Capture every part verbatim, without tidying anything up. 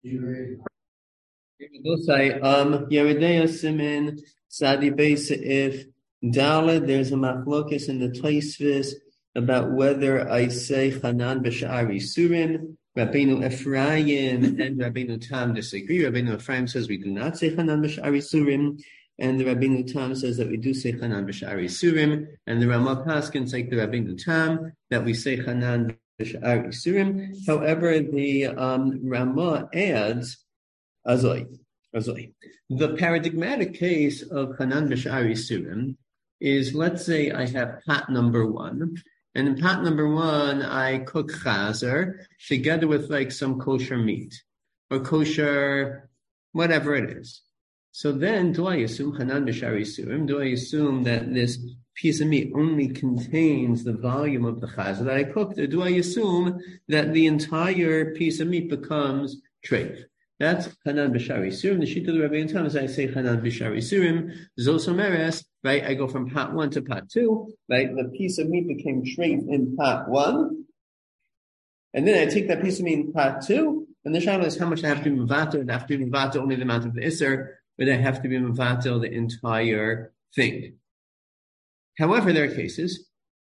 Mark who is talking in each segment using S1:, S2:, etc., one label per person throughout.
S1: Um, Yeridea Simin, Sadi Beis if Dalet, there's a machlokus in the Tosfos about whether I say Chanan b'sha'ari surim. Rabbeinu Ephraim and Rabbeinu Tam disagree. Rabbeinu Ephraim says we do not say Chanan b'sha'ari surim, and the Rabbeinu Tam says that we do say Chanan b'sha'ari surim, and the Ramah Paskins like the Rabbeinu Tam that we say Chanan b'sha'ari surim. However, the um, Ramah adds Azoi. Azoi. The paradigmatic case of Chanan b'sha'ari surim is, let's say I have pot number one, and in pot number one I cook chazer together with like some kosher meat or kosher whatever it is. So then, do I assume Chanan b'sha'ari surim? Do I assume that this piece of meat only contains the volume of the chazer that I cooked, or do I assume that the entire piece of meat becomes treif? That's Chanan b'sha'ari surim. The sheet of the Rabbeinu Tam is I say Chanan b'sha'ari surim. Zosomeres, right? I go from pot one to pot two, right? The piece of meat became treif in pot one, and then I take that piece of meat in pot two, and the shadow is how much I have to be mevatel. I have to be mevatel only the amount of the iser, but I have to be mevatel the entire thing. However, there are cases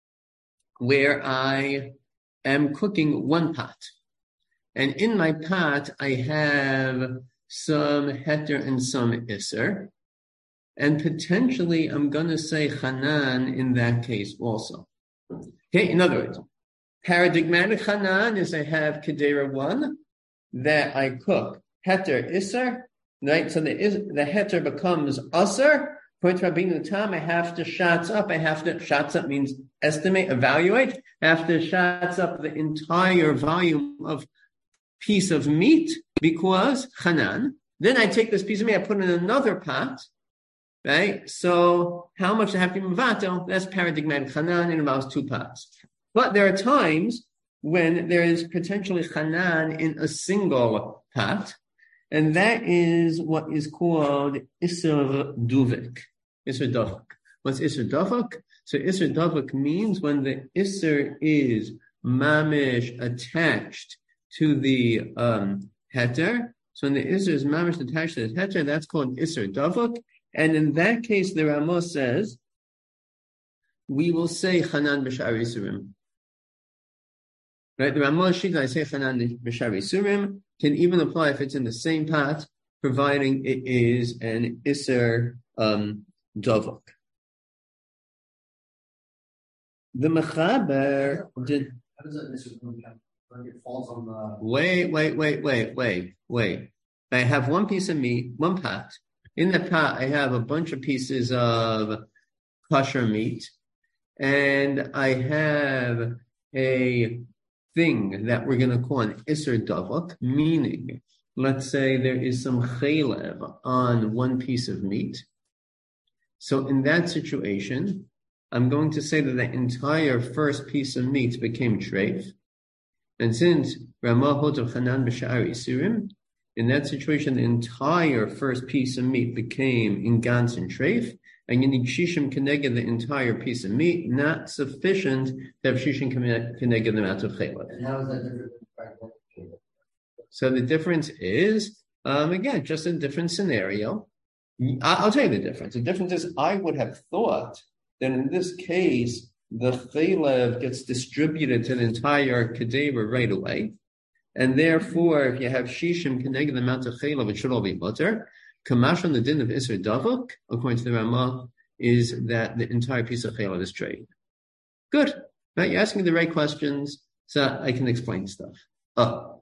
S1: where I am cooking one pot. And in my pot, I have some heter and some iser. And potentially, I'm going to say chanan in that case also. Okay, in other words, paradigmatic chanan is I have kedera one that I cook heter iser, right? So the, the heter becomes aser. According to Rabbeinu Tam, I have to shots up. I have to, shots up means estimate, evaluate. I have to shots up the entire volume of piece of meat because chanan. Then I take this piece of meat, I put it in another pot, right? So how much I have to be mevatel? That's paradigmatic chanan. It involves two pots. But there are times when there is potentially chanan in a single pot, and that is what is called iser duvik. Iser duvik. What's iser duvik? So iser duvik means when the iser is mamish attached to the um, heter. So when the iser is mamish attached to the heter, that's called iser davuk. And in that case, the Ramah says, we will say Chanan b'sha'ari surim. Right? The Ramah shita, I say Chanan b'sha'ari surim, can even apply if it's in the same pot, providing it is an iser um, davuk. The Mechaber did. How does that It falls on the... Wait, wait, wait, wait, wait, wait. I have one piece of meat, one pot. In that pot, I have a bunch of pieces of kosher meat, and I have a thing that we're going to call an iser davuk, meaning, let's say there is some chalev on one piece of meat. So in that situation, I'm going to say that the entire first piece of meat became treif. And since Ramah holds of Chanan b'sha'ari surim, in that situation, the entire first piece of meat became in gans and treif, and you need shishim keneged the entire piece of meat, not sufficient to have shishim keneged the amount of chaylev. And how is that different? So the difference is, um, again, just a different scenario. I'll tell you the difference. The difference is I would have thought that in this case, the chaylev gets distributed to the entire kedera right away. And therefore, if you have shishim connected the amount of chaylev, it should all be mutter. Kamash on the din of iser davuk, according to the Ramah, is that the entire piece of chaylev is treif. Good. Right? You're asking the right questions, so I can explain stuff. Oh.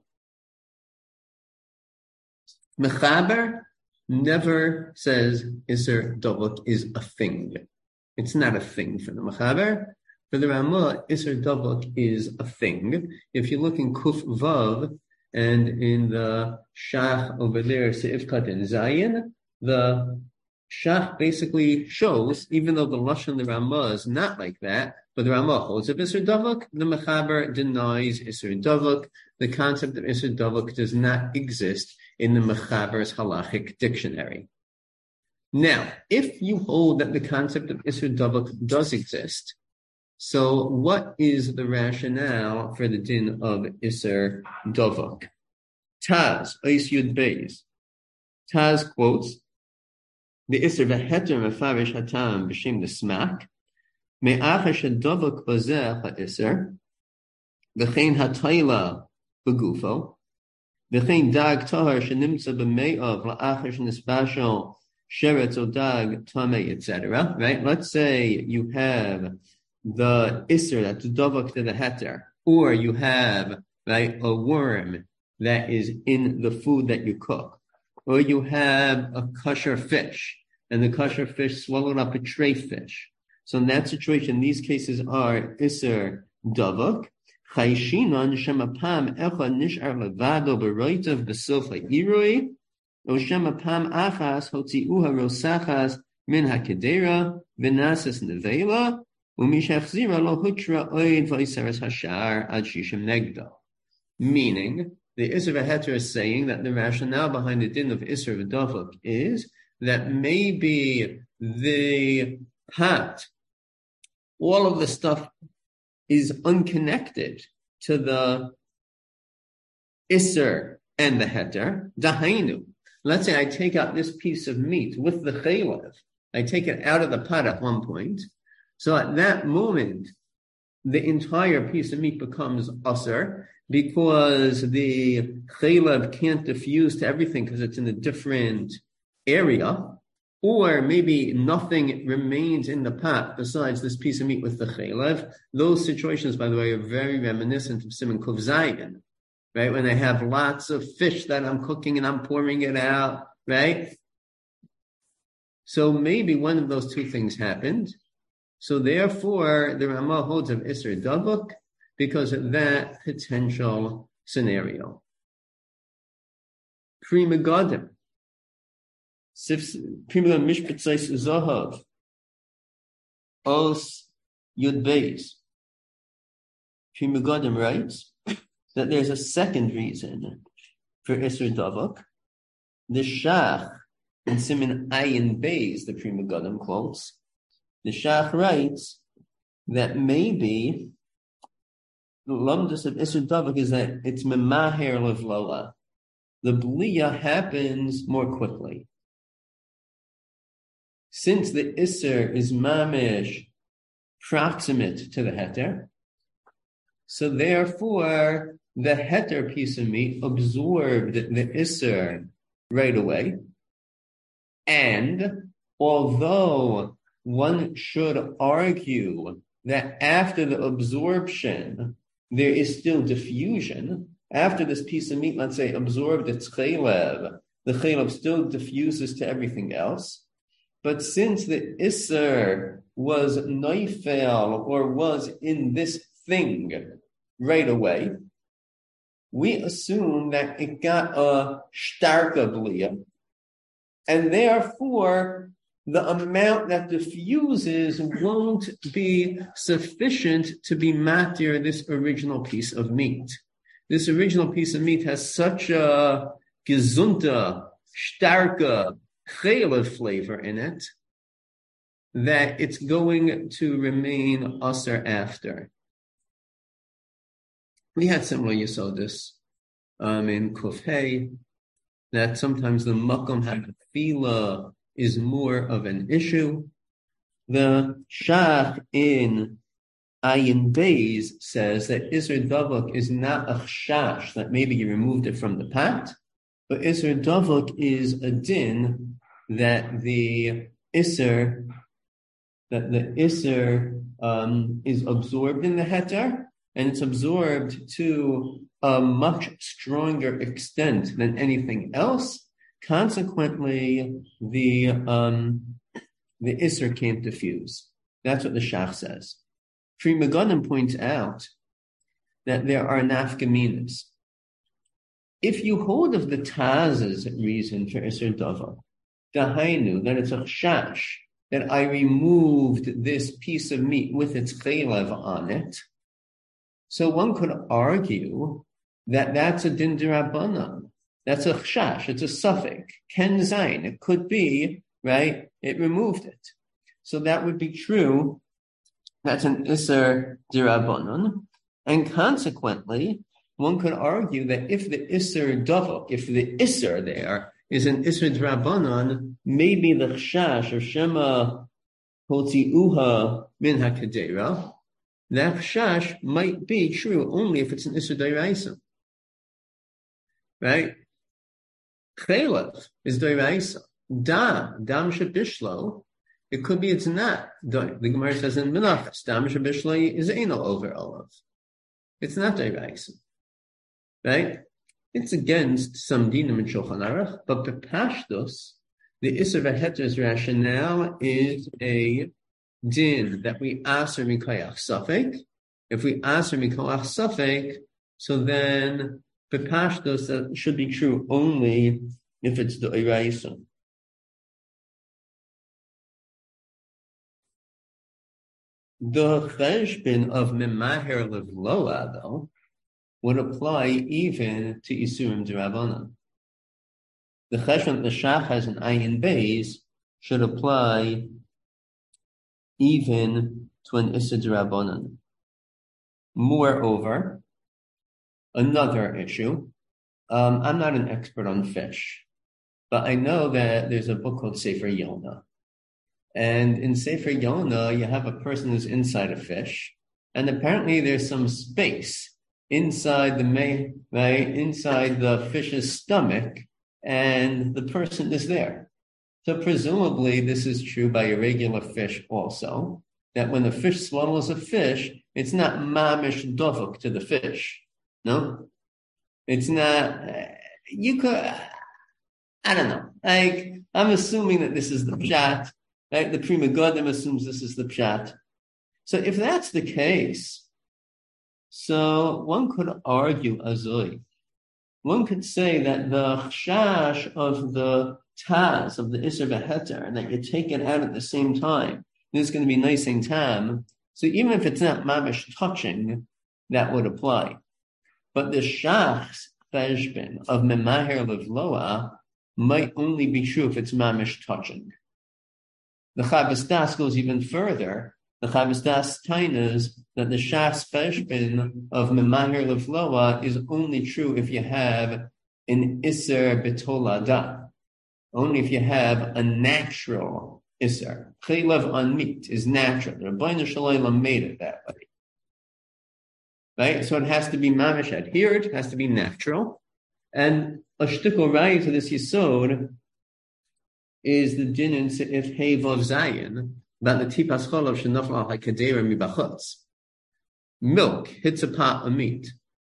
S1: Mechaber never says iser davuk is a thing. It's not a thing for the Mechaber. For the Ramah, iser davuk is a thing. If you look in Kuf Vav and in the Shach over there, Se'ivkat and Zayin, the Shach basically shows, even though the Lashon the Ramah is not like that, but the Ramah holds of iser davuk, the Mechaber denies iser davuk. The concept of iser davuk does not exist in the Mechaber's halachic dictionary. Now, if you hold that the concept of iser davuk does exist, so what is the rationale for the din of iser davuk? Taz, Ois Yud Beis. Taz quotes, the Isser v'heter mefarish hatam b'shem the smack, me'acha shedovak bazeh ha'isser, v'chein hatayla b'gufo, v'chein dag tahar shenimtza b'me'av la'acha shenisbashal sheretz o dag tameh, et cetera. Right? Let's say you have the Isser that's dovak to the heter, or you have, right, a worm that is in the food that you cook, or you have a kosher fish, and the kosher fish swallowed up a tray fish. So in that situation, these cases are Isser Davak, Chayshinon Shemapam Echa Nishar Levado Beroitav Besilfa Iroi, O Shemapam Achas Hotziuha Rosachas Min HaKedera, Vinasas Nevela, Umishachzira Lo Hutra Oid Vaisaras Hashar Ad Shishim Negdo. Meaning, the Isser V'Heter is saying that the rationale behind the din of Isser V'Davuk is that maybe the pat, all of the stuff is unconnected to the Isser and the Heter. Dahainu. Let's say I take out this piece of meat with the chaylev. I take it out of the pot at one point. So at that moment, the entire piece of meat becomes usser, because the chaylev can't diffuse to everything because it's in a different area, or maybe nothing remains in the pot besides this piece of meat with the chaylev. Those situations, by the way, are very reminiscent of Simon Kuf Zayin, right? When I have lots of fish that I'm cooking and I'm pouring it out, right? So maybe one of those two things happened. So therefore, the Ramah holds of Isser Davuk because of that potential scenario. Pri Megadim. Pri Megadim Mishpatzais Zahav. Os Yud Beis. Pri Megadim writes that there's a second reason for Isser Davuk. The Shach in Siman Ayin Beis, the Pri Megadim quotes, the Shach writes that maybe the lumdus of Isser Davuk is that it's memaher levlola. The bliya happens more quickly. Since the Isser is mamish proximate to the heter, so therefore the heter piece of meat absorbed the Isser right away. And although one should argue that after the absorption, there is still diffusion. After this piece of meat, let's say, absorbed its chaylev, the chaylev still diffuses to everything else. But since the Isser was noifel, or was in this thing right away, we assume that it got a starka bliya, and therefore the amount that diffuses won't be sufficient to be matir this original piece of meat. This original piece of meat has such a gesunta, starka, chaylev flavor in it that it's going to remain usser after. We had similar yesodis um, in Kufhei, that sometimes the makom ha'tefila is more of an issue. The Shach in Ayin Beis says that Isser Davuk is not a chash, that maybe you removed it from the pot, but Isser Davuk is a din that the Isser, that the Isser um, is absorbed in the heter, and it's absorbed to a much stronger extent than anything else. Consequently, the um, the Isser can't diffuse. That's what the Shach says. Pri Megadim points out that there are nafkaminas. If you hold of the Taz's reason for Isser Davuk, dahainu, that it's a chash, that I removed this piece of meat with its chaylev on it, so one could argue that that's a din d'Rabbanan. That's a chash, it's a suffix, ken zayin, it could be, right, it removed it. So that would be true, that's an Isser d'Rabbanan, and consequently, one could argue that if the Isser Davok, if the Isser there is an Isser Drabanan, maybe the Chash or Shema Holtiuha min HaKedera, that Chash might be true only if it's an Isser Dairaisa. Right? Chelev is Dairaisa. Dam, Dam Shabishlo, it could be it's not. The Gemara says in Menachas, Dam Shabishlo is Eino over Olav. It's not Dairaisa. Right? It's against some dinim in Shulchan Aruch, but Bepashtos, the Isser V'Heter's rationale is a din that we aser mikoyach safek. If we aser mikoyach safek, so then Bepashtos that should be true only if it's the Iraisa. The cheshbon of Memaher Levloa, though, would apply even to Isurim D'Rabbanan. The cheshbon the Shach has an ayin beis should apply even to an Isser D'Rabbanan. Moreover, another issue, um, I'm not an expert on fish, but I know that there's a book called Sefer Yonah. And in Sefer Yonah, you have a person who's inside a fish, and apparently there's some space inside the may, right, inside the fish's stomach, and the person is there. So presumably this is true by a regular fish also, that when a fish swallows a fish, it's not mamish dovuk to the fish. No? It's not, you could, I don't know. Like, I'm assuming that this is the pshat. Right? The Pri Megadim assumes this is the pshat. So if that's the case, so one could argue azoi. One could say that the chash of the taz, of the Isser V'Heter, and that you take it out at the same time, there's going to be nicing tam. So even if it's not mamish touching, that would apply. But the shach's cheshbon of Memaher Levloa might only be true if it's mamish touching. The Chavos Das goes even further. The Chavos Das tainas that the shach's cheshbon of Memaher Levloa is only true if you have an Isser B'Tolada. Only if you have a natural Isser. Chelev on meat is natural. The Rabbeinu Shalom made it that way. Right? So it has to be mamish adhered, it has to be natural. And a shtickle right to this yisod is the din in Seif Hey Vav Zayin about the tipas cholav shenafal al hakadera mibachutz. Milk hits a pot of meat.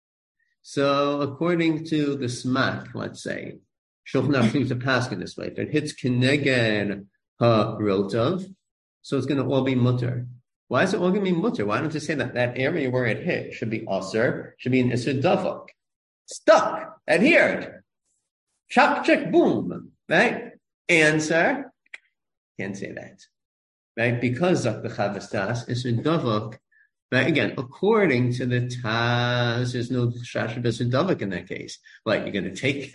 S1: So according to the smak, let's say, Shulchan Aruch seems to pass in this way. If it hits keneged ha-rotov, so it's going to all be mutter. Why is it all going to be mutter? Why don't you say that that area where it hit should be aser, should be an isser davok? Stuck, adhered. Chop, chick, boom, right? Answer, can't say that, right? Because of the Chavos Das, isser davok, right? Again, according to the Taz, there's no shashav isser davok in that case. Like, you're going to take,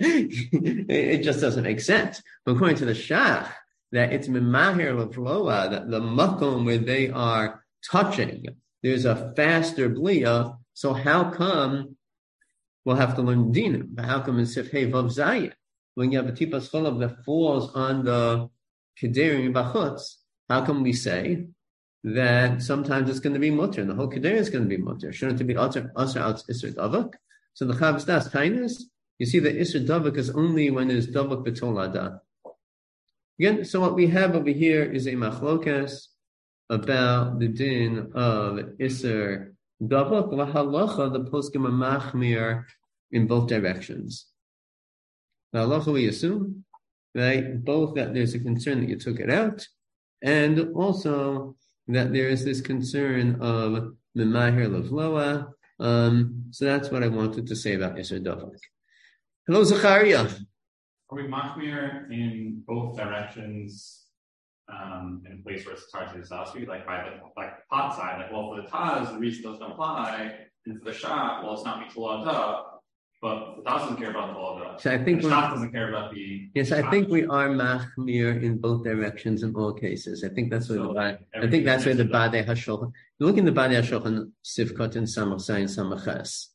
S1: it just doesn't make sense. But according to the Shach, that it's Memaher Levloa, that the makom where they are touching, there's a faster bliya. So how come we'll have to learn dinim? How come in Seif Hey Vav Zayin, when you have a tipas cholav that falls on the kedera mibachutz, how come we say that sometimes it's going to be mutter and the whole kedera is going to be mutter? Shouldn't it be aser out isser davuk? So the Chavos Das tainas, you see the isser davuk is only when there's davuk b'tolada. Again, so what we have over here is a machlokas about the din of Isser Davok Lahalacha, the poskim are machmir in both directions. The halacha we assume, right, both that there's a concern that you took it out, and also that there is this concern of Memaher Levloa. Um, so that's what I wanted to say about Isser Davok. Hello, Zachariah.
S2: Are we machmir in both directions um, in a place where it's hard to disaster? Like by the like the pot side, like well for the Taz, the reason doesn't apply, and for the Shach, well it's not mitulada, but the Taz doesn't care about the Tulada.
S1: So I think
S2: the Shach doesn't care about the
S1: Yes, I think we are machmir in both directions in all cases. I think that's where so, the I think that's where the Badei HaShulchan. Look in the Badei HaShulchan Sivkot and Samach Zayin Samach Ches.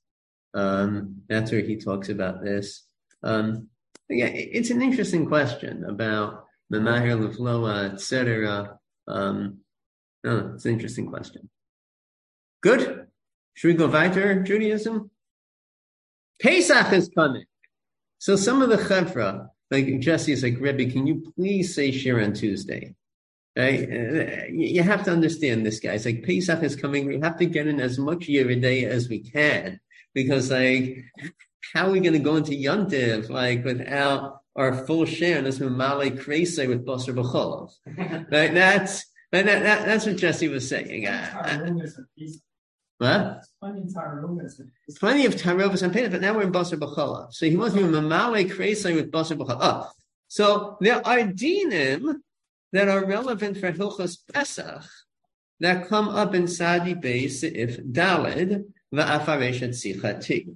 S1: Um, that's where he talks about this. Um, yeah, it's an interesting question about Memahir Lefloa, et cetera. Um, no, it's an interesting question. Good. Should we go weiter, Judaism? Pesach is coming. So some of the chevra, like Jesse is like, Rebbe, can you please say Shir on Tuesday? Right? You have to understand this, guys. Like Pesach is coming. We have to get in as much Yeridei as we can. Because like, how are we going to go into Yontiv, like, without our full share in this Mamale Kreisei with Basar B'cholov? Right? That's, that, that, that's what Jesse was saying. Uh, what? Plenty of Tarovas and Pesach, but now we're in Basar B'cholov. So he wants to be Mamale Kreisei with Basar B'cholov. Oh, so there are dinim that are relevant for Hilchos Pesach that come up in Sadi Beis if Daled va'afaresh et sichati.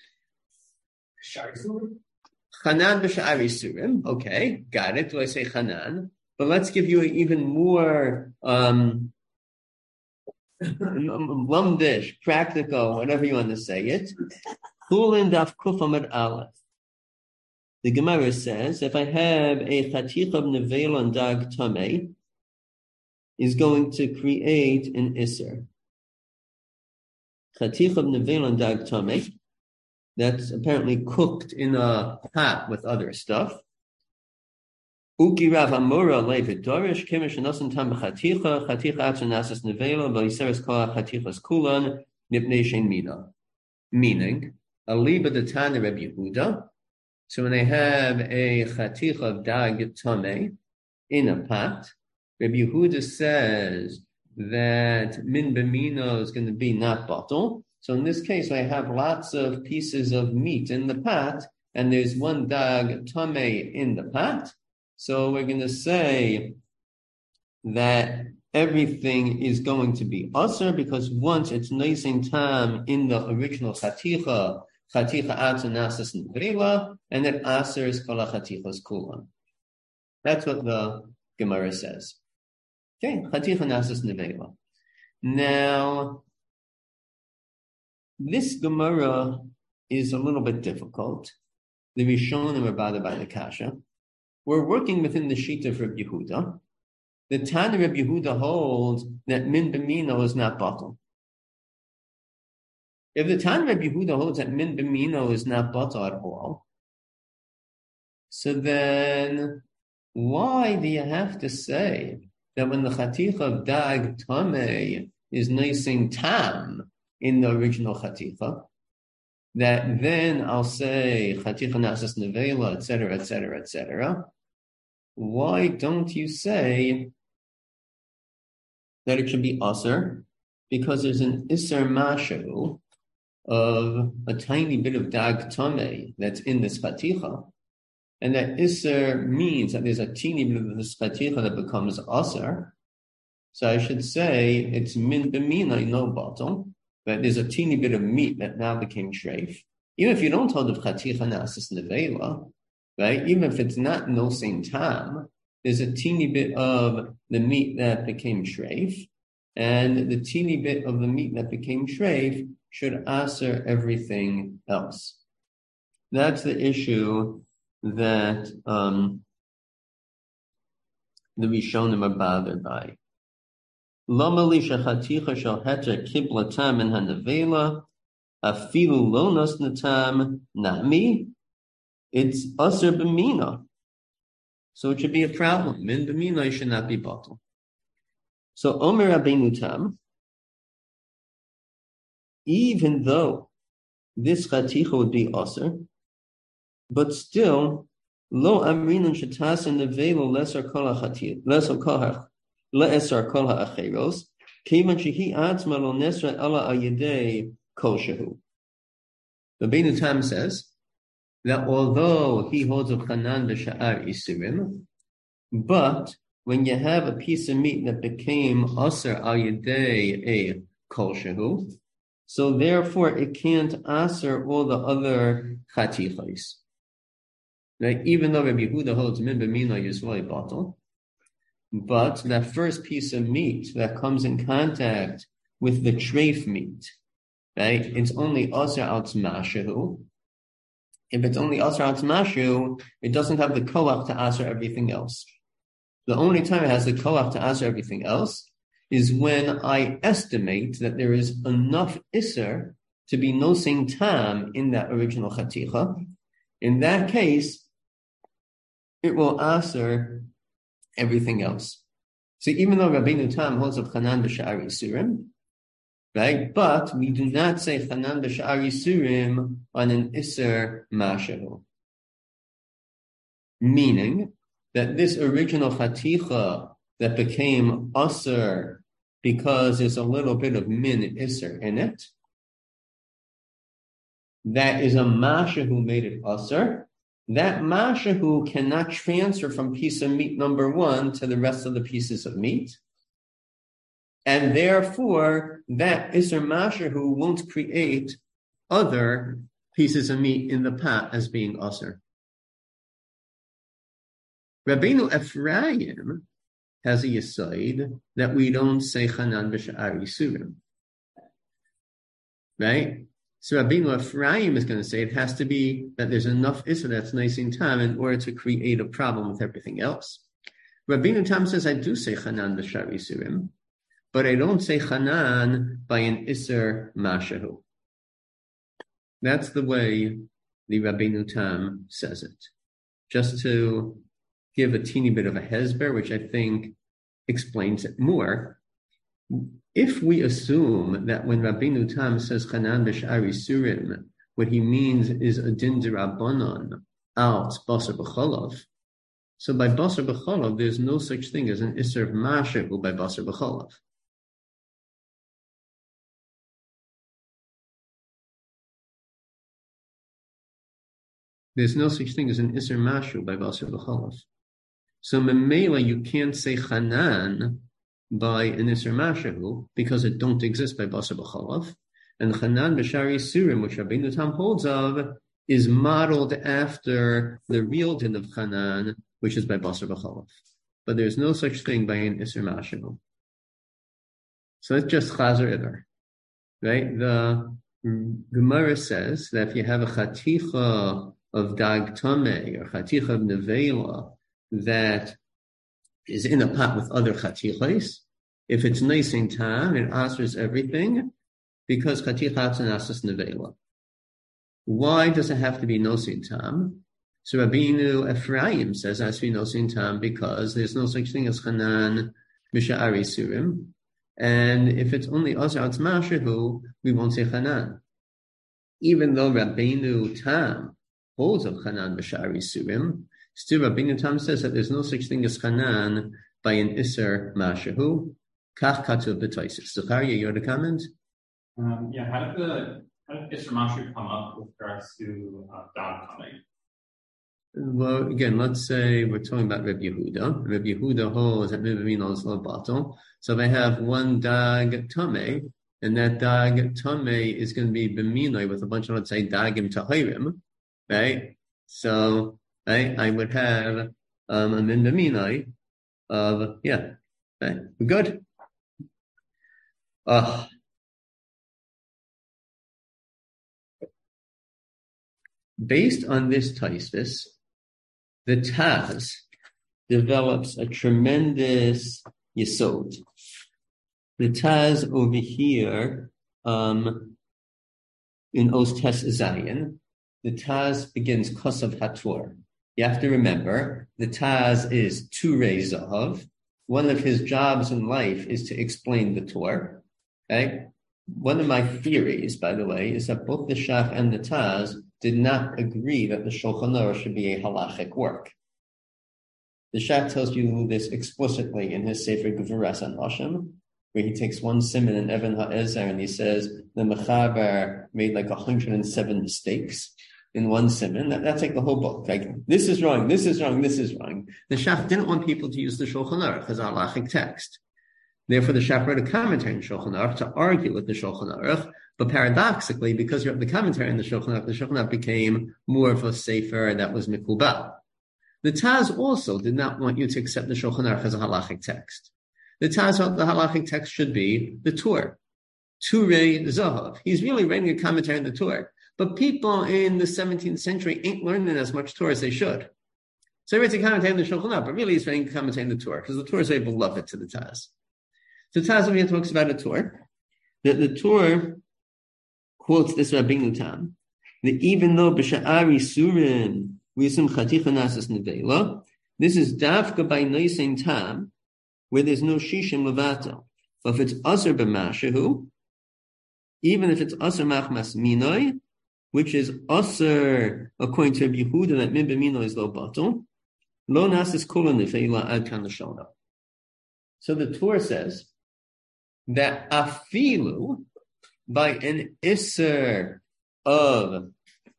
S1: Chanan b'sha'ari surim. Okay, got it. Do I say Chanan? But let's give you an even more um, lumdish, practical, whatever you want to say it. Chulin daf kuf amud aleph. The Gemara says, if I have a chatich of nevel on dag tamei, is going to create an iser. Chatich of nevel on dag tamei, that's apparently cooked in a pot with other stuff. Uki rav amora levet dorish kimish nasan tam b'chaticha chaticha atzon nasas nevela v'yiseres kol chatichas kulan mipnei shein mina. Meaning, a liba de tana Reb Yehuda. So when I have a chatich of dag tamei in a pot, Reb Yehuda says that min b'mino is going to be not bottle. So in this case, I have lots of pieces of meat in the pot, and there's one dag tamei in the pot. So we're going to say that everything is going to be aser because once it's noising tam in the original chaticha, chaticha atzon nasas nevela, and it asers kol chatichas kulan. That's what the Gemara says. Okay, chaticha nasas nevela. Now, this Gemara is a little bit difficult. The Rishonim are bothered by the kasha. We're working within the sheet of Reb Yehuda. The Tana Reb Yehuda holds that min b'mino is not bottle. If the Tana Reb Yehuda holds that min b'mino is not bottle at all, so then why do you have to say that when the chaticha of dag tamei is nicing tam in the original chaticha, that then I'll say chaticha nasas nevela, et cetera, et cetera, et cetera. Why don't you say that it should be aser? Because there's an iser mashu of a tiny bit of dag tamei that's in this chaticha, and that iser means that there's a teeny bit of this chaticha that becomes aser. So I should say it's min b'mina, no bottle. But there's a teeny bit of meat that now became shreif. Even if you don't hold of chaticha nasas nevela, right? Even if it's not no same time, there's a teeny bit of the meat that became shreif, and the teeny bit of the meat that became shreif should aser everything else. That's the issue that um, the Rishonim are bothered by. Lomali shachaticha shel heter kibla tam in hanavela afilu lonas natam nami. It's aser b'mina, so it should be a problem. Min b'mina should not be bottled. So Omer Rabbeinu Tam, even though this chaticha would be aser, but still lo amrinun shetas in nevela lesser kol hachati lesser kol le'esar kol ha'acheros, kivan shehi atzma lo nesra ela ayidei kol shehu. Rabbeinu Tam says that although he holds of chanan b'sha'ar isurim, but when you have a piece of meat that became aser ayidei a kol shehu, so therefore it can't aser all the other chatichos. Right? Even though Rabbi Yehuda holds min b'mina yisrael bottle, but that first piece of meat that comes in contact with the treif meat, right? It's only Asr al Tmashu. If it's only Asr al Tmashu, it doesn't have the koach to Asr everything else. The only time it has the koach to Asr everything else is when I estimate that there is enough Isser to be nosing tam in that original chaticha. In that case, it will Asr everything else. So even though Rabbeinu Tam holds of Chanan b'Sha'ar Yisurim, right? But we do not say Chanan b'Sha'ar Yisurim on an Isser Mashahu. Meaning that this original Chaticha that became Asr because there's a little bit of Min Isser in it, that is a Mashahu who made it Asr. That Mashahu cannot transfer from piece of meat number one to the rest of the pieces of meat. And therefore, that Isser Mashahu won't create other pieces of meat in the pot as being Asr. Rabbeinu Ephraim has a Yesod that we don't say Chanan b'Sha'ar Yisurim. Right? So Rabbeinu Ephraim is going to say it has to be that there's enough Isser that's nice in time in order to create a problem with everything else. Rabbeinu Tam says, I do say Chanan b'Sha'ar Yisurim, but I don't say Chanan by an Isser Mashahu. That's the way the Rabbeinu Tam says it. Just to give a teeny bit of a hesber, which I think explains it more. If we assume that when Rabbeinu Tam says Chanan b'Sha'ar Yisurim, what he means is a din d'Rabbanan out basar b'cholav, so by basar b'cholav, there's no such thing as an Isser of Mashahu by basar b'cholav. There's no such thing as an Isser Mashu by basar b'cholav. So memela, you can't say Chanan by an Isser Mashahu because it don't exist by basar b'cholav. And Chanan b'Sha'ar Yisurim, which Rabbeinu Tam holds of, is modeled after the real din of Chanan, which is by basar b'cholav. But there's no such thing by an Isser Mashahu. So it's just Chazer Iber. Right? The Gemara says that if you have a chaticha of dag tameh or chaticha of nevela that is in a pot with other chatichas, if it's nice in tam, it answers everything because chaticha and asas nevela. Why does it have to be nosin tam? So Rabbeinu Ephraim says it has to be nosin tam because there's no such thing as Chanan b'Sha'ar Yisurim, and if it's only asar tzmashahu, we won't say Chanan. Even though Rabbeinu Tam holds of Chanan b'Sha'ar Yisurim, still Rabbeinu Tam says that there's no such thing as Chanan by an Isser Mashahu. Kach katuv b'Taisus. Zachariah, you had a comment?
S2: Um, yeah, how did the how did Isser Mashahu come up with regards to uh, dag coming?
S1: Well, again, let's say we're talking about Reb Yehuda. Reb Yehuda holds that Mivamino is lo batel. So if I have one dag tameh, and that dag tameh is going to be b'minoi with a bunch of, let's say, dagim tahirim, right? So, right, I would have um, a min b'minoi of, yeah, right, we're good. Uh, based on this Taisvis, the Taz develops a tremendous yesod. The Taz over here, um, in Os Tes Zayin, the Taz begins Kosav Hator. You have to remember, the Taz is Turei Zahav. One of his jobs in life is to explain the Torah. Okay? One of my theories, by the way, is that both the Shach and the Taz did not agree that the Shulchan Aruch should be a halachic work. The Shach tells you this explicitly in his Sefer Gevuras HaNashim, where he takes one siman in Even HaEzer and he says the Mechaber made like one hundred seven mistakes in one siman. That, that's like the whole book. Like, this is wrong, this is wrong, this is wrong. The Shach didn't want people to use the Shulchan Aruch as a halachic text. Therefore, the Shach wrote a commentary in Shulchan Aruch to argue with the Shulchan Aruch. But paradoxically, because you have the commentary in the Shulchan Aruch, the Shulchan Aruch became more of a sefer that was mikubal. The Taz also did not want you to accept the Shulchan Aruch as a halachic text. The Taz felt the halachic text should be the Torah. Turei Zahav. He's really writing a commentary on the Torah. But people in the seventeenth century ain't learning as much Torah as they should. So he writes a commentary on the Shulchan Aruch, but really he's writing a commentary on the Torah, because the Torah is very beloved to the Taz. The Taz over here talks about a Torah. The, the Torah quotes this Rabbeinu Tam, that even though b'sha'ari surim we assume chaticha nasas nevela, this is dafka by noisein tam, where there's no shishim levato. But if it's aser b'mashahu, even if it's aser machmas minoi, which is aser according to Rabbi Yehuda that min b'minoi is lo batel, lo nasas kol nefela ad kan l'shona. So the Torah says that afilu by an iser of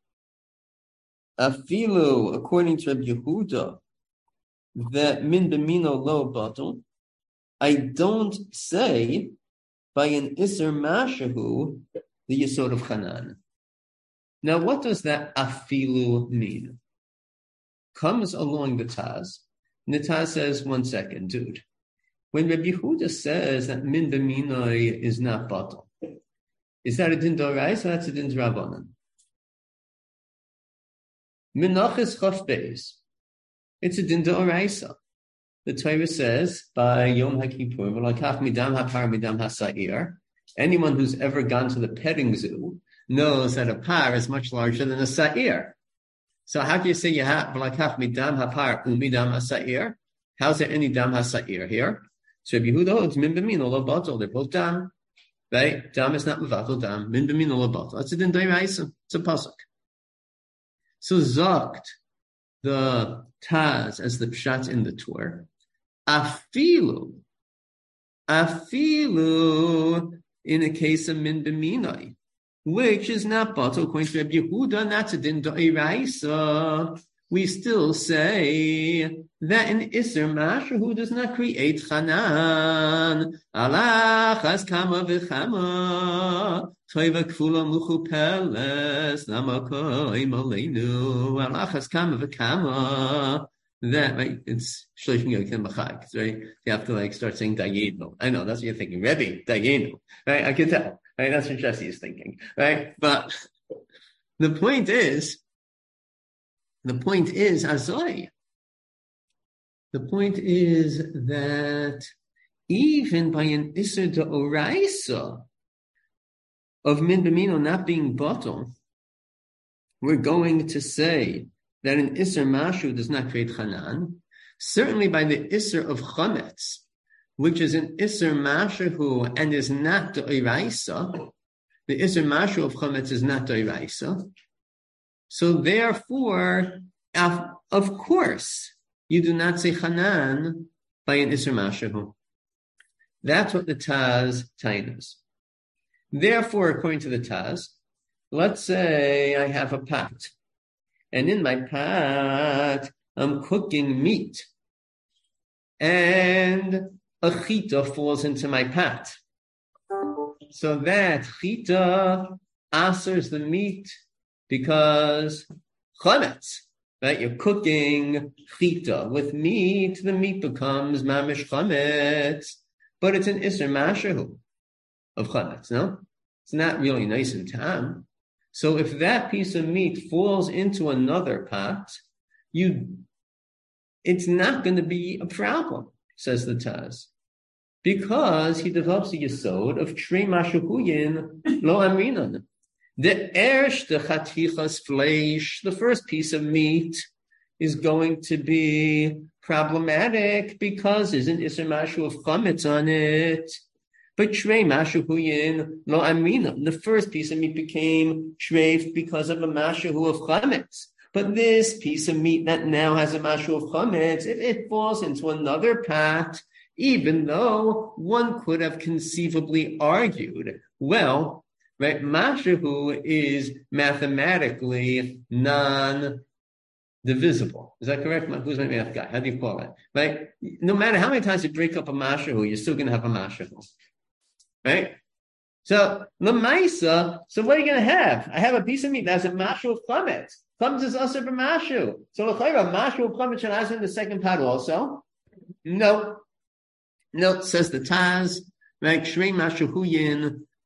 S1: afilu, according to Rabbi Yehuda, that min b'mino lo batel, I don't say by an iser mashahu the yesod of Hanan. Now, what does that afilu mean? Comes along the Taz, and the Taz says, one second, dude. When Rabbi Yehuda says that min b'minoi is not batel, is that a din d'oraisa or that's a din d'rabbanan? Menachos chaf beis, it's a din d'oraisa. The Torah says by Yom HaKippur, v'lakach midam hapar midam hasa'ir. Anyone who's ever gone to the petting zoo knows that a par is much larger than a sa'ir. So how can you say you have v'lakach midam hapar umidam hasa'ir? How's there any dam hasa'ir here? So Rabbi Yehuda holds min b'mino lo batel. They're both dam. Right? Dam is not mevatel dam. Min b'mino lo batel. That's a din d'oraisa. It's a pasuk. So zokt the Taz as the pshat in the Torah. Afilu, afilu in a case of min b'minoi, which is not batel according to Rabbi Yehuda, not a din d'oraisa. We still say that an iser masher who does not create chanan, alach as kama v'chama, toiva kfula muchu peles, namakoim aleinu, alach as kama v'chama. That, right, it's shloshim yokim b'chag, right? You have to like start saying dayenu. I know, that's what you're thinking. Rebbe, dayenu, right? I can tell, right? That's what Jesse is thinking, right? But the point is, the point is, azoi. The point is that even by an iser d'oraisa of min b'mino not being batel, we're going to say that an iser mashu does not create chanan. Certainly by the iser of chametz, which is an iser mashu and is not d'oraisa, the iser mashu of chametz is not d'oraisa. So therefore, of course, you do not say chanan by an iser mashu. That's what the Taz tainus. Therefore, according to the Taz, let's say I have a pot, and in my pot I'm cooking meat, and a chita falls into my pot. So that chita asers the meat because chametz, right? You're cooking chita with meat, the meat becomes mamish chametz, but it's an iser mashahu of chametz, no? It's not really nice in tam. So if that piece of meat falls into another pot, you, it's not going to be a problem, says the Taz, because he develops a yesod of trei mashuhuyin lo amrinan. The ersh, the chatichas fleish, the first piece of meat, is going to be problematic because isn't iser mashu of chametz on it. But trei mashuhuyin lo amrina. The first piece of meat became treif because of a mashuhu of chametz. But this piece of meat that now has a mashu of chametz, if it falls into another pot, even though one could have conceivably argued, well, right, mashuhu is mathematically non-divisible. Is that correct? Who's my math guy? How do you call it? Right? No matter how many times you break up a mashuhu, you're still going to have a mashuhu. Right? So, l'maisa, so what are you going to have? I have a piece of meat that's a mashu of chametz. Chametz is also for mashu. So, l'chayra, mashu of chametz should answer in the second part also. No. No, says the Taz, right? Shrei mashu huyin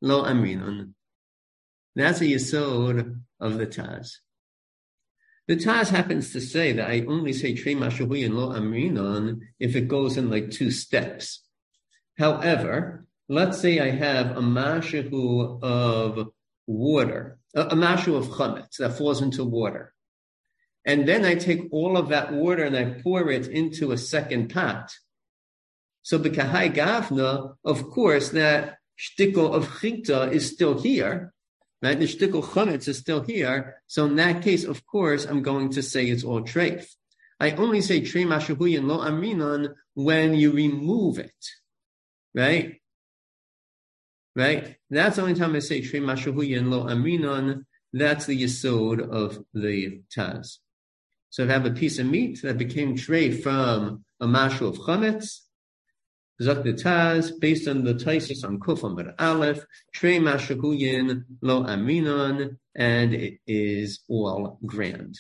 S1: lo amrinon. That's a yesod of the Taz. The Taz happens to say that I only say trei mashahui and lo amrinon if it goes in like two steps. However, let's say I have a mashahu of water, a, a mashahu of chametz that falls into water. And then I take all of that water and I pour it into a second pot. So the kahai gavna, of course, that shtickle of chita is still here, right? The shtickle chametz is still here. So in that case, of course, I'm going to say it's all treif. I only say trei mashahui and lo amrinon when you remove it, right? Right? That's the only time I say trei mashahui and lo amrinon. That's the yesod of the Taz. So if I have a piece of meat that became trei from a mashu of chametz, Zok the Taz, based on the Taisus on Kuf Amud Aleph, trei mashahuyin lo amrinon, and it is all grand.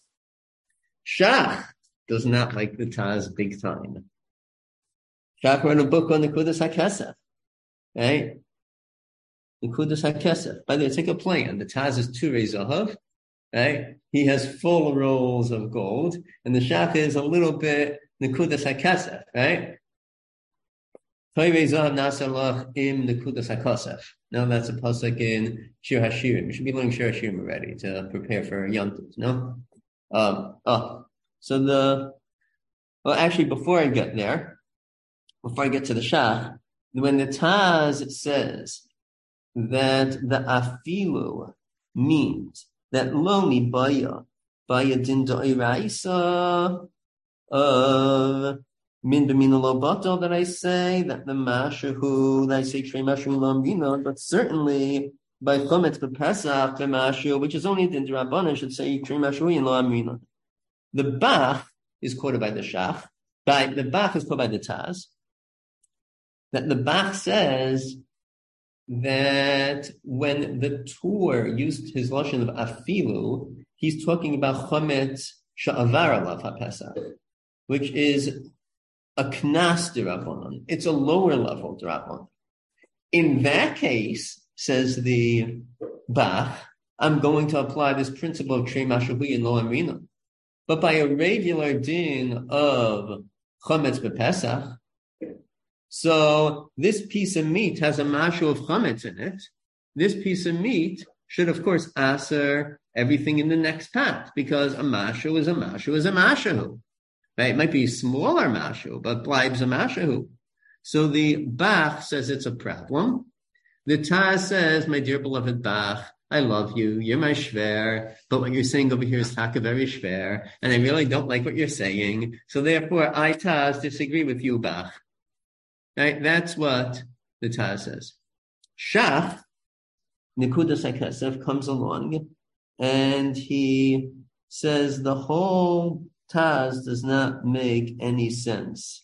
S1: Shach does not like the Taz big time. Shach wrote a book on the Nekudas HaKesef, right? The Nekudas HaKesef. By the way, take a plan. The Taz is Turei Zahav, right? He has full rolls of gold, and the Shach is a little bit Nekudas HaKesef, right? Toivei Zahav Nasalach im Nekudas HaKesef. Now that's a pasuk in Shir Hashirim. You should be learning Shir Hashirim already to prepare for Yom Tov, no? Um, oh, so the, well, actually, before I get there, before I get to the Shach, when the Taz says that the afilu means that lo mi baya, baya din da'iraisa of min b'mina lo bato that I say, that the mashahu, that I say trei mashahu lo amrinon, but certainly by chometz b'pesach b'mashu, which is only din d'Rabbanan, should say trei mashahu and lo amrinon. The Bach is quoted by the Shach, by the Bach is quoted by the Taz, that the Bach says that when the Tur used his lashon of afilu, he's talking about chometz sha'avar alav ha'pesach, which is a knas d'Rabbanan. It's a lower level d'Rabbanan. In that case, says the Bach, I'm going to apply this principle of trei mashahui and lo amrinon. But by a regular din of chometz b'pesach, so this piece of meat has a mashu of chametz in it. This piece of meat should, of course, answer everything in the next pot, because a mashu is a mashu is a mashu. Right? It might be a smaller mashu, but bleibs a mashu. So the Bach says it's a problem. The Taz says, my dear beloved Bach, I love you, you're my shver, but what you're saying over here is taka very shver, and I really don't like what you're saying, so therefore I, Taz, disagree with you, Bach. Right? That's what the Taz says. Shach, Nekudas HaKesef, comes along, and he says the whole Taz does not make any sense.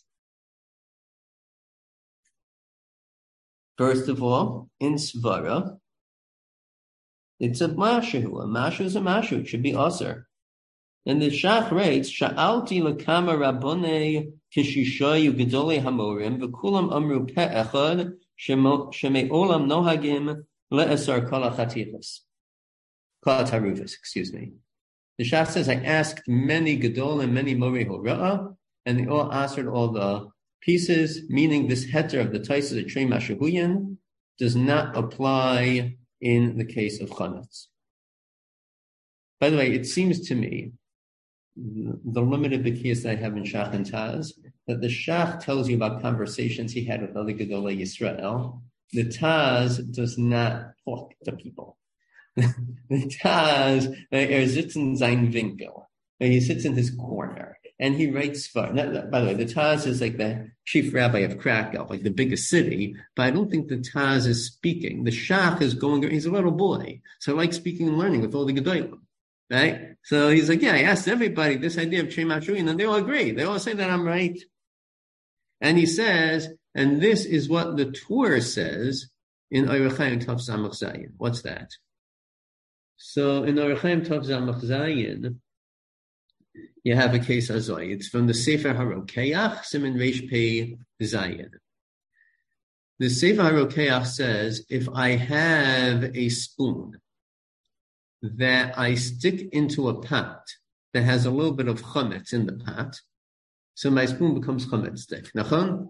S1: First of all, in Svara, it's a mashu. A mashu is a mashu. It should be aser. And the Shach writes, Sha'alti l'kama rabbonei kishishayu gedolei hamorim v'kulam amru pe'echad sheme'olam nohagim le'esar kol ha'chatichas. Kol ha'tarufas, excuse me. The Shach says, I asked many gedol and many morei hora'ah, and they all answered all the pieces, meaning this heter of the taisus of trei mashahuyin does not apply in the case of chametz. By the way, it seems to me, the limited bikiyas that I have in Shach and Taz, that the Shach tells you about conversations he had with other Gedolei Yisrael. The Taz does not talk to people. The Taz, er sitzt in sein Winkel. He sits in his corner. And he writes for, not, by the way, the Taz is like the chief rabbi of Krakow, like the biggest city, but I don't think the Taz is speaking. The Shach is going, he's a little boy, so I like speaking and learning with all the Gedolim, right? So he's like, yeah, I asked everybody this idea of Trei Mashuyin, and they all agree. They all say that I'm right. And he says, and this is what the Tur says in Orach Chaim Tov Samach Zayin. What's that? So in Orach Chaim Tov Samach Zayin, you have a case azoy. It's from the Sefer Harokeach, Siman Reish Pei Zayin. The Sefer HaRokeach says, if I have a spoon that I stick into a pot that has a little bit of chametz in the pot, so my spoon becomes chametz stick. Nachon?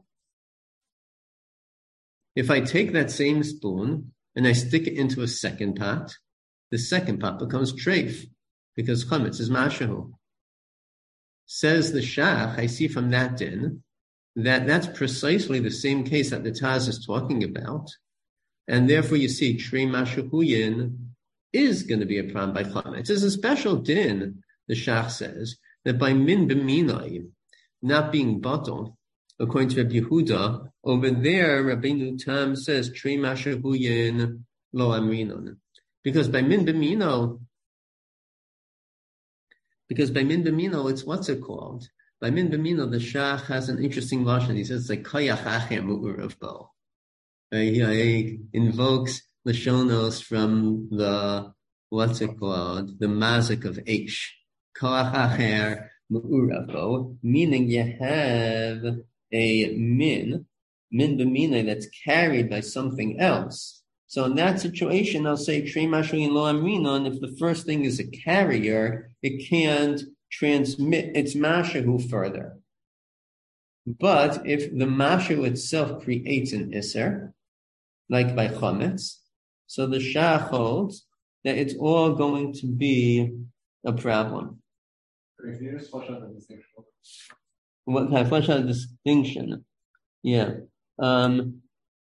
S1: If I take that same spoon and I stick it into a second pot, the second pot becomes treif, because chametz is mashahu. Says the Shach, I see from that din, that that's precisely the same case that the Taz is talking about, and therefore you see trei mashahuyin is going to be a problem by chametz. There's a special din, the Shach says, that by min b'minai, not being batal, according to Rabbi Yehuda, over there, Rabbeinu Tam says, trei mashahuyin lo amrinon. Because by min b'mino, because by min b'mino, it's what's it called? By min b'mino, the Shach has an interesting lashon. He says it's like koyach acher mu'urav bo. He invokes lashonos from the, what's it called? The mazik of Eish. Koyach acher mu'urav bo, meaning you have a min, min b'mino that's carried by something else. So in that situation, I'll say trei mashahuyin lo amrinon. If the first thing is a carrier, it can't transmit its mashahu further. But if the mashahu itself creates an iser, like by chametz, so the Shach holds that it's all going to be a problem.
S2: If you just flesh out the distinction.
S1: What kind of flesh out the distinction? Yeah. Um,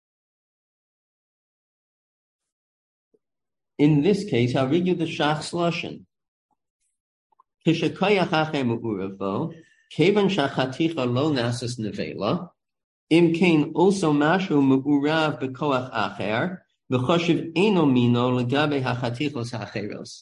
S1: in this case, I'll read you the Shach's lashon. Kishakoyach acher mu'urav bo, kevan shachaticha lo nasas nevela, im kain also mashu mu'urav bekoach acher, v'choshev eno mino legabe hachatichos ha'acheros.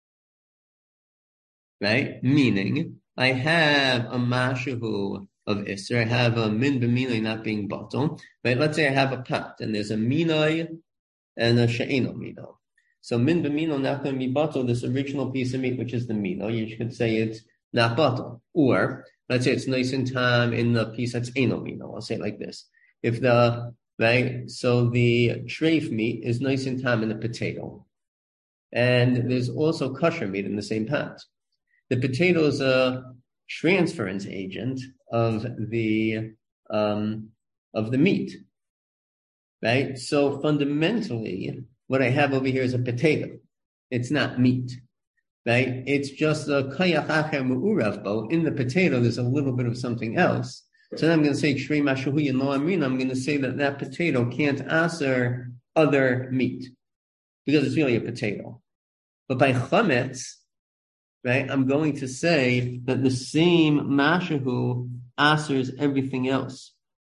S1: Right? Meaning, I have a mashahu of Isser, I have a min b'minoi not being bottom, right? Let's say I have a pot, and there's a minoi and a she'eno mino. So min b'mino not going to be bottle, this original piece of meat, which is the mino, you could say it's not bottle. Or, let's say it's nice and time in the piece that's eno mino. I'll say it like this. If the, right, so the treif meat is nice and time in the potato. And there's also kosher meat in the same pot. The potato is a transference agent of the, um, of the meat. Right? So fundamentally, what I have over here is a potato. It's not meat, right? It's just a koyach acher mu'urav bo. In the potato, there's a little bit of something else. So then I'm going to say trei mashahuyin lo amrinon. I'm going to say that that potato can't aser other meat because it's really a potato. But by chametz, right, I'm going to say that the same mashahu asers everything else.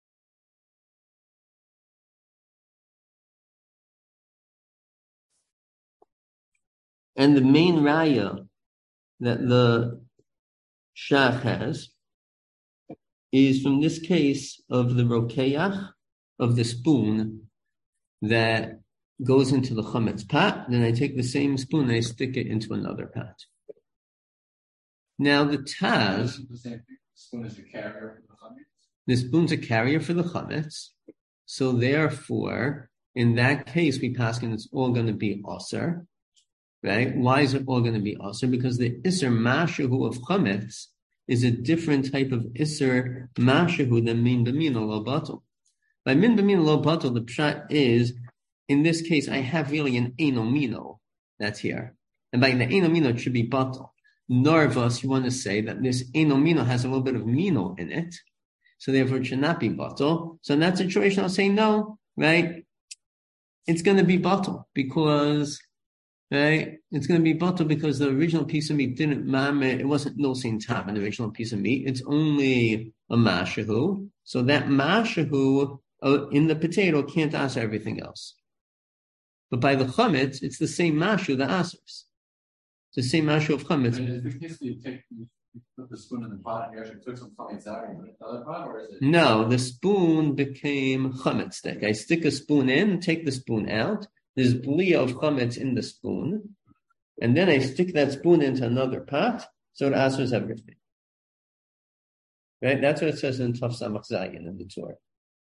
S1: And the main raya that the Shach has is from this case of the rokeach, of the spoon that goes into the chametz pot. Then I take the same spoon and I stick it into another pot. Now the Taz,
S2: the same spoon is a carrier for the chametz.
S1: The spoon's a carrier for the chametz. So therefore, in that case, we pass and it's all going to be aser. Right? Why is it all going to be aser? Because the iser mashahu of chametz is a different type of iser mashahu than min b'mino lo batel. By min b'mino lo batel, the pshat is, in this case, I have really an eno mino that's here. And by the eno mino, it should be batel. Narvas, you want to say that this eno mino has a little bit of mino in it. So therefore, it should not be batel. So in that situation, I'll say no, right? It's going to be batel because right? It's going to be batel because the original piece of meat didn't mameh, it wasn't no same time an original piece of meat. It's only a mashahu. So that mashahu uh, in the potato can't aser everything else. But by the chametz, it's the same mashu that asers. It's the same mashu of chametz.
S2: Is the case that you take, you put the spoon in the pot and you actually took some chametz out and put it in another pot, or is it?
S1: No, the spoon became chametz stick. I stick a spoon in, take the spoon out. There's blia of chametz in the spoon, and then I stick that spoon into another pot, so it answers everything. Right? That's what it says in Taf Samach Zayin in the Torah.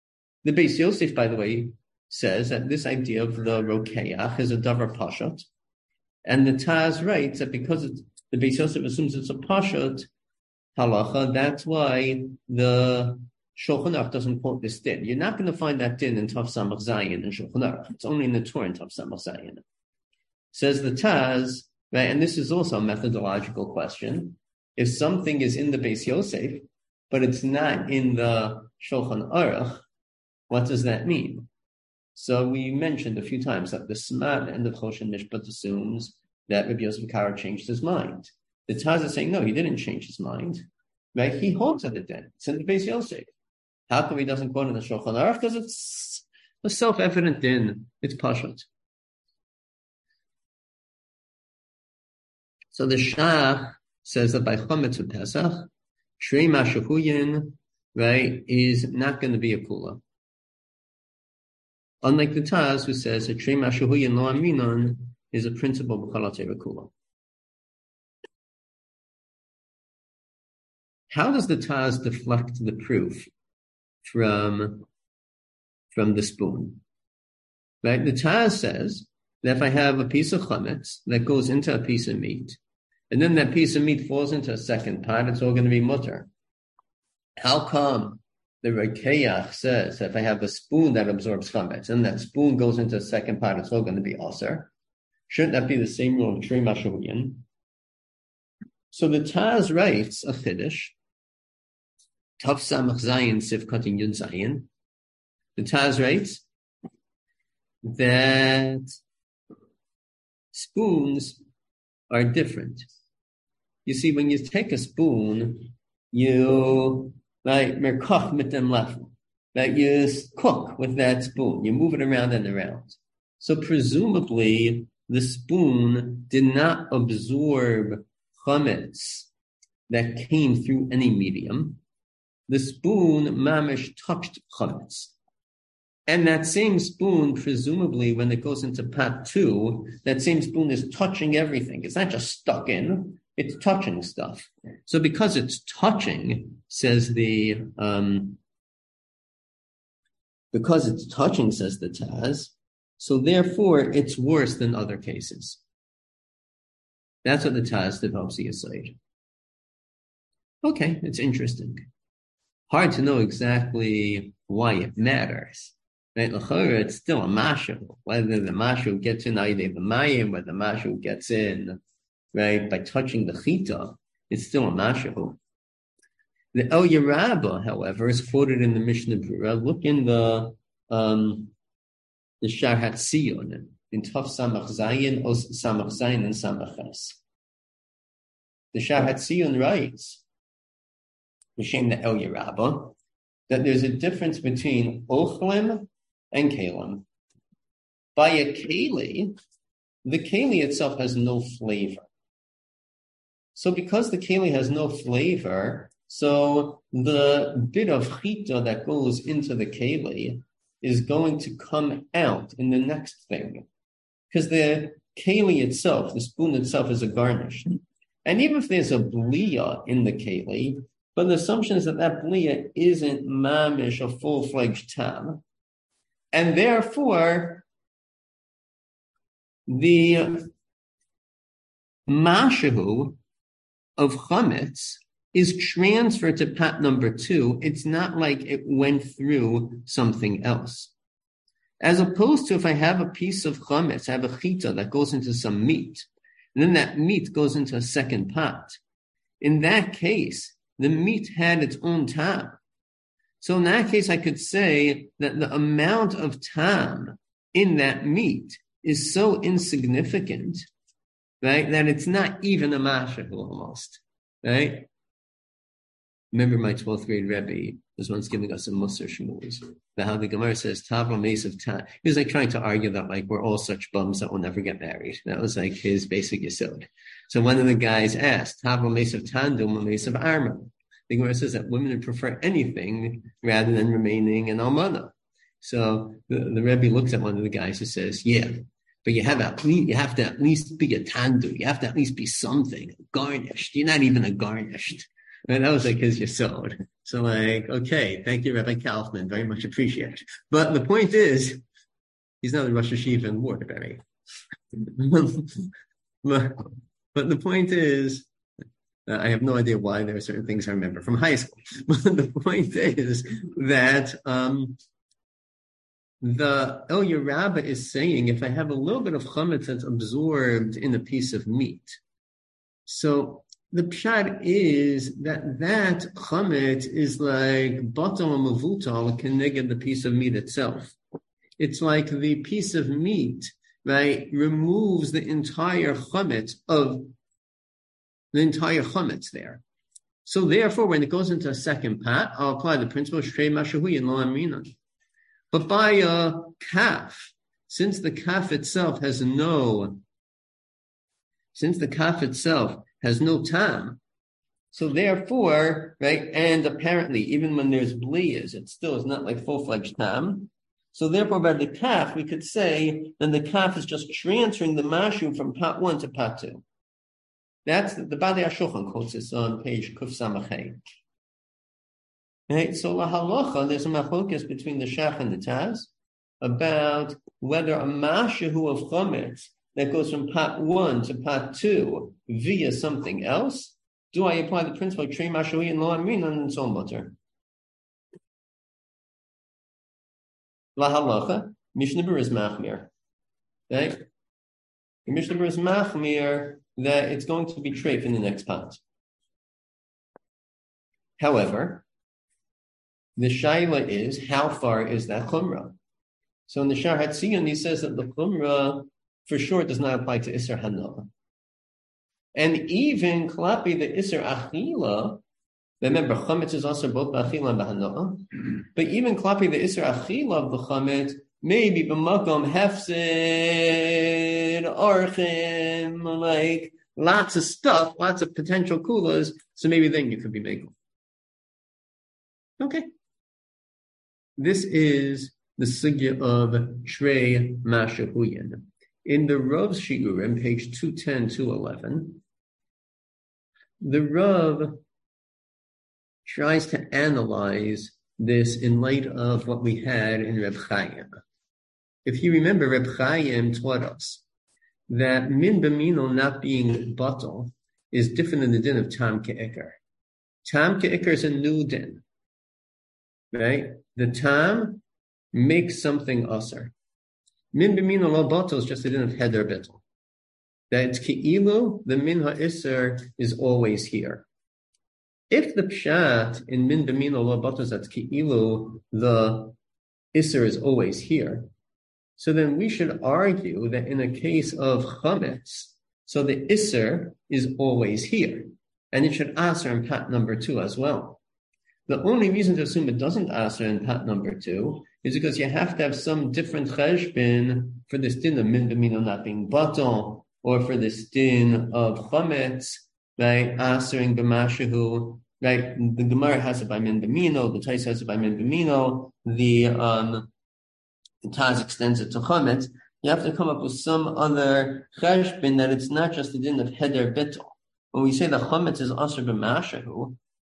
S1: The Beis Yosef, by the way, says that this idea of the rokeach is a davar pashat, and the Taz writes that because it's, the Beis Yosef assumes it's a pashat halacha, that's why the Shulchan Aruch doesn't quote this din. You're not going to find that din in Tav Samach Zayin and Shulchan Aruch. It's only in the Torah in Tav Samach Zayin. Says the Taz, right, and this is also a methodological question. If something is in the Beis Yosef, but it's not in the Shulchan Aruch, what does that mean? So we mentioned a few times that the Sma at the end of Choshen Mishpat assumes that Rabbi Yosef Karo changed his mind. The Taz is saying, no, he didn't change his mind. Right? He holds at it then. It's in the Beis Yosef. How come he doesn't quote in the Shulchan Aruch? Because it's a self-evident din. It's Pashat. So the Shah says that by Chometz Pesach, Shrei Mashahuyin, right, is not going to be a kula. Unlike the Taz, who says that Shrei Mashahuyin lo aminon is a principle b'chalat kula. How does the Taz deflect the proof from, from the spoon? Right? The Taz says that if I have a piece of chametz that goes into a piece of meat, and then that piece of meat falls into a second pot, it's all going to be mutter. How come the Rekeach says that if I have a spoon that absorbs chametz, and that spoon goes into a second pot, it's all going to be aser? Shouldn't that be the same rule in Shrei Mashahuyin? So the Taz writes a chiddush, Tav Samach Zayin Sivkot Yud Zayin. The Taz writes that spoons are different. You see, when you take a spoon, you like merkach mit dem lefel, that you cook with that spoon. You move it around and around. So presumably, the spoon did not absorb chametz that came through any medium. The spoon mamish touched chametz. And that same spoon, presumably, when it goes into pot two, that same spoon is touching everything. It's not just stuck in, it's touching stuff. So because it's touching, says the, um, because it's touching, says the Taz, so therefore it's worse than other cases. That's what the Taz develops the aside. Okay, it's interesting. Hard to know exactly why it matters. Right? It's still a mashu. Whether the mashu gets in either the mayim, whether the mashu gets in, right, by touching the chita, it's still a mashu. The El Yerabah, however, is quoted in the Mishnah Berurah. Look in the um, the Shar HaTziyun in Tav Samach Zayin, Samach Zayin, and Samach Ches. The Shar HaTziyun writes, M'shem the El Yerabah, that there's a difference between ochlim and kelim. By a keli, the keli itself has no flavor. So because the keli has no flavor, so the bit of chita that goes into the keli is going to come out in the next thing. Because the keli itself, the spoon itself, is a garnish. And even if there's a bliya in the keli, but the assumption is that that bliya isn't mamish, a full-fledged tam. And therefore, the mashahu of chametz is transferred to pot number two. It's not like it went through something else. As opposed to if I have a piece of chametz, I have a chita that goes into some meat, and then that meat goes into a second pot. In that case, the meat had its own tam. So in that case, I could say that the amount of tam in that meat is so insignificant, right, that it's not even a mashahu almost, right? Remember my twelfth grade Rebbe was once giving us a Musar Shmuels. How the Gemara says, Tavla Mace of Tam. He was like trying to argue that like we're all such bums that will never get married. That was like his basic yesod. So one of the guys asked, Tavla Mace of Tandum, Mace of Arma. The Gemara says that women would prefer anything rather than remaining an almana. So the, the Rebbe looks at one of the guys who says, yeah, but you have at least, you have to at least be a tandu. You have to at least be something garnished. You're not even a garnished. And that was like his yesod. So like, okay, thank you, Rabbi Kaufman, very much appreciated. But the point is, he's not a Rosh Hashiva in Waterbury. but, but the point is, uh, I have no idea why there are certain things I remember from high school. But the point is that um, the El Yerabba is saying, if I have a little bit of chametz that's absorbed in a piece of meat, so the pshat is that that chametz is like batal mavutal keneged the piece of meat itself. It's like the piece of meat, right, removes the entire chametz of the entire chametz there. So therefore, when it goes into a second pot, I'll apply the principle shrei mashahui and lo aminan. But by a kaf, since the kaf itself has no, since the kaf itself has no tam, so therefore, right, and apparently even when there's bliyas, it still is not like full-fledged tam. So therefore, by the kaf, we could say then the kaf is just transferring the mashu from pot one to pot two. That's the, the Badei HaShulchan quotes this on page Kuf Samachay. Right, so la halacha, there's a machlokes between the Shach and the Taz about whether a mashahu of chametz that goes from pot one to pot two via something else, do I apply the principle of trei mashahui and lo aminan and so on butter? La halacha, Mishnah Berurah is machmir. Right? The Mishnah Berurah is machmir that it's going to be treif in the next pot. However, the shaila is, how far is that chumrah? So in the Shar HaTzion, he says that the chumrah for sure does not apply to Isser Hanah. And even klapi the Isser Achila, remember, chametz is also both b'achila and b'hanah, but even klapi the Isser Achila of the chametz, maybe b'makom hefsid, orchim, like lots of stuff, lots of potential kulas, so maybe then you could be makel. Okay. This is the sugya of Shrei Mashahuyin. In the Rav's Shiurim, page two ten, two eleven, the Rav tries to analyze this in light of what we had in Reb Chaim. If you remember, Reb Chaim taught us that min b'mino not being batal is different than the din of tam ke'ikar. Tam ke'ikar is a new din. Right? The tam makes something aser. Min b'mino lo batal is just a din of heder betel. That it's ki'ilu, the min ha'isr is always here. If the pshat in min b'mino lo batal is that's ki'ilu, the isr is always here, so then we should argue that in a case of chametz, so the isr is always here, and it should aser in pat number two as well. The only reason to assume it doesn't aser in pat number two is because you have to have some different cheshbin for this din of min b'mino not being batal, or for this din of chametz, right, asering b'mashahu, right, the Gemara has it by min b'mino, the Tais has it by min b'mino, the, um, the Taz extends it to chametz. You have to come up with some other cheshbin that it's not just the din of heder bittul. When we say that chametz is aser b'mashahu,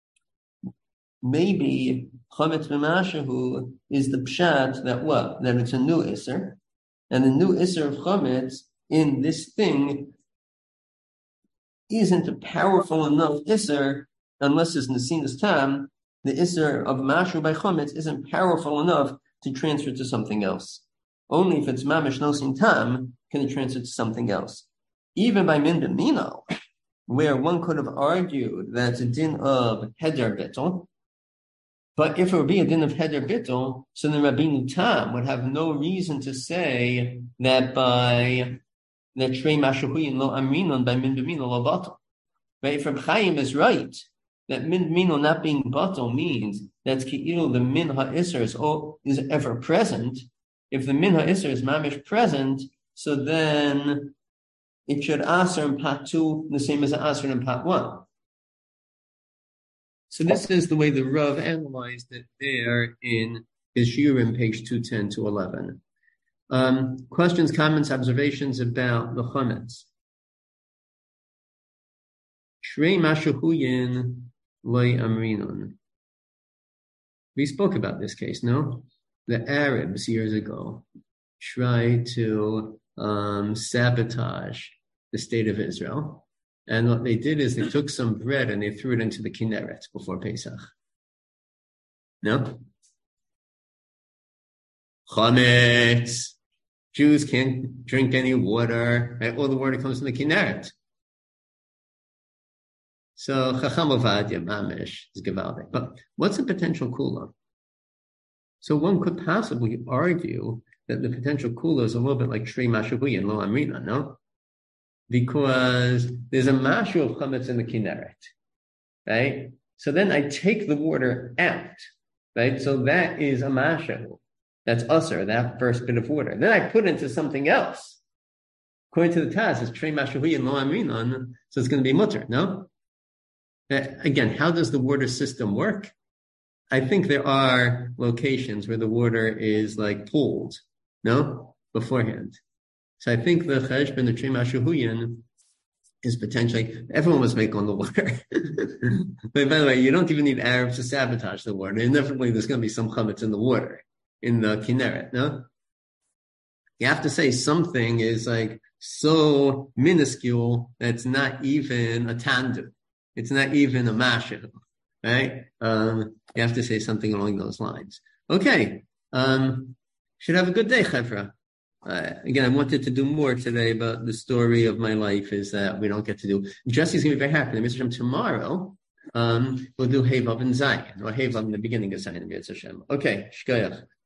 S1: maybe chametz b'mashahu is the pshat that what? That it's a new iser, and the new iser of chametz in this thing isn't a powerful enough iser, unless it's nesinas tam. The iser of mashu by chametz isn't powerful enough to transfer to something else. Only if it's mamish nosin tam can it transfer to something else. Even by min b'mino, where one could have argued that it's a din of heder bittul, but if it would be a din of heder bittul, so then Rabbeinu Tam would have no reason to say that by that shrei mashahuyin lo aminon by min b'mino lo batal. But if Reb Chaim is right, that min b'mino not being batal means that's ki'ilu the min ha'isr is, is ever present. If the min ha'isr is mamish present, so then it should aser in part two the same as aser in part one. So this is the way the Rav analyzed it there in his shiurim, page two ten to eleven. Um, questions, comments, observations about the chametz. Shrei mashahuyin loy amrinon. We spoke about this case, no? The Arabs years ago tried to um, sabotage the state of Israel. And what they did is they took some bread and they threw it into the Kinneret before Pesach. No? Chametz. Jews can't drink any water, right? All the water comes from the Kinneret. So, Chacham Ovadia, Mamish, is Gevaldik. But what's the potential kula? So one could possibly argue that the potential kula is a little bit like Shrei Mashahui and Lo Amrina, no? Because there's a mashu of chametz in the Kinneret, right? So then I take the water out, right? So that is a mashu. That's usher, that first bit of water. Then I put into something else. According to the Taz, it's Shrei Mashahui and Lo Amrina, so it's going to be mutter, no? Again, how does the water system work? I think there are locations where the water is like pulled, no, beforehand. So I think the cheshbon, the Shrei Mashahuyin, is potentially, everyone must make on the water. But by the way, you don't even need Arabs to sabotage the water. Inevitably, there's going to be some chametz in the water, in the Kinneret, no? You have to say something is like so minuscule that it's not even a tandu. It's not even a mashu, right? Um, you have to say something along those lines. Okay. Um, should have a good day, Chevra. Uh, again, I wanted to do more today, but the story of my life is that we don't get to do. Jesse's going to be very happy. Mister Hashem, tomorrow, um, we'll do Hey Vav and Zayin, or Hey Vav in the beginning of Zayin, Mister Hashem. Okay. Shkoyach.